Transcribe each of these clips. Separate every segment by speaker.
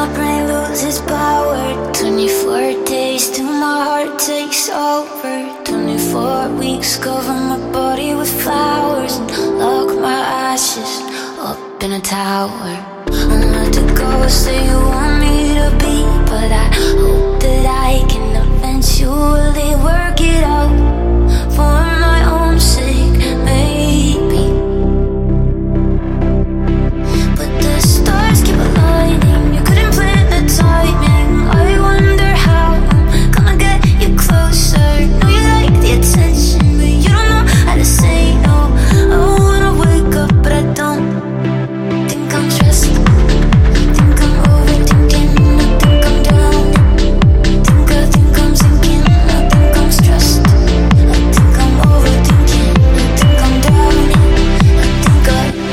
Speaker 1: my brain loses power. 24 days till my heart takes over. 24 weeks, cover my body with flowers and lock my ashes up in a tower. I'm not to go, say you want me to be, but I hope that I can eventually work it out for my own sake, maybe. But the stars keep aligning, you couldn't plan the timing. I wonder how I'm gonna get you closer. Know you like the attention, but you don't know how to say no. I wanna wake up, but I don't. Think I'm stressed, think I'm overthinking, I think I'm drowning. Think I'm sinking, I think I'm stressed. I think I'm overthinking, I think I'm drowning. I think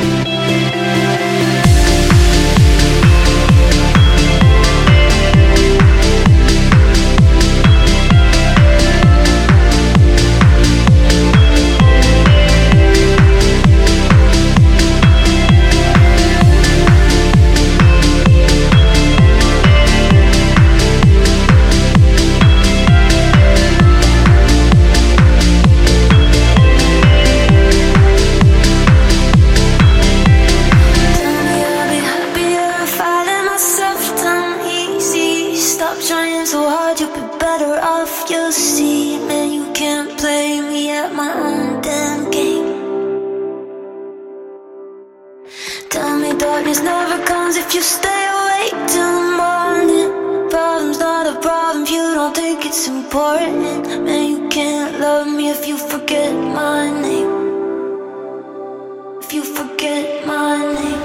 Speaker 1: trying so hard, you'll be better off, you'll see. Man, you can't play me at my own damn game. Tell me darkness never comes if you stay awake till the morning. Problem's not a problem if you don't think it's important. Man, you can't love me if you forget my name. If you forget my name.